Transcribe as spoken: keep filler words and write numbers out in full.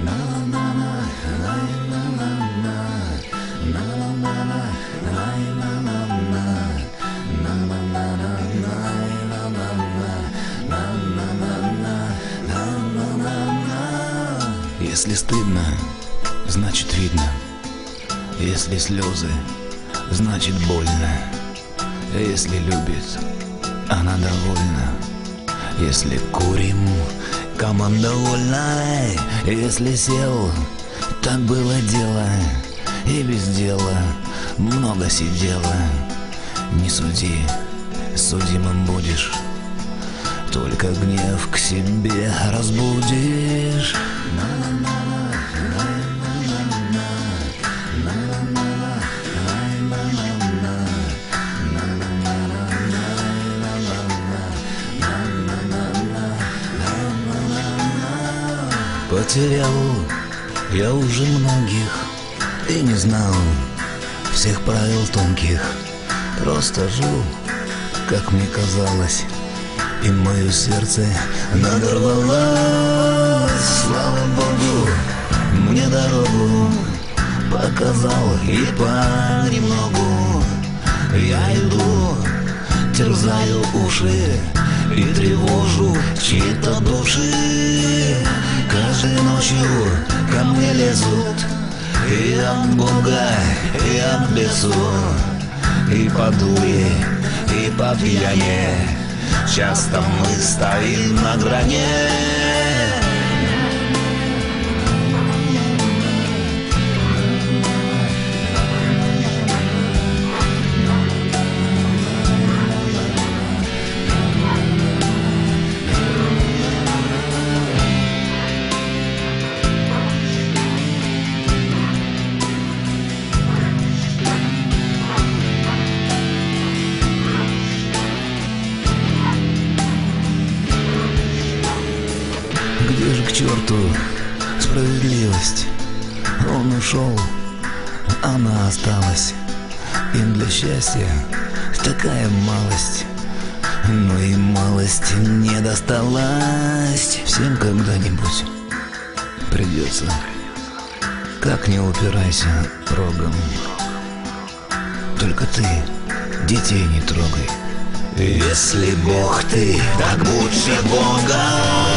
Если стыдно, значит видно. Если слезы, значит больно. Если любит, она довольна. Если курим, команда вольна. Если сел, так было дело. И без дела много сидела. Не суди, судимым будешь. Только гнев к себе разбудишь. Потерял я уже многих и не знал всех правил тонких. Просто жил, как мне казалось, и мое сердце надорвалось. Слава Богу, мне дорогу показал и понемногу. Я иду, терзаю уши и тревожу чьи-то души. Каждой ночью ко мне лезут и от Бога, и от бесу, и по дуре, и по пьяне. Часто мы стоим на грани. Где же к черту справедливость? Он ушел, она осталась. Им для счастья такая малость, но и малость не досталась. Всем когда-нибудь придется. Как не упирайся рогом, только ты детей не трогай. Если Бог ты, так будь же Богом.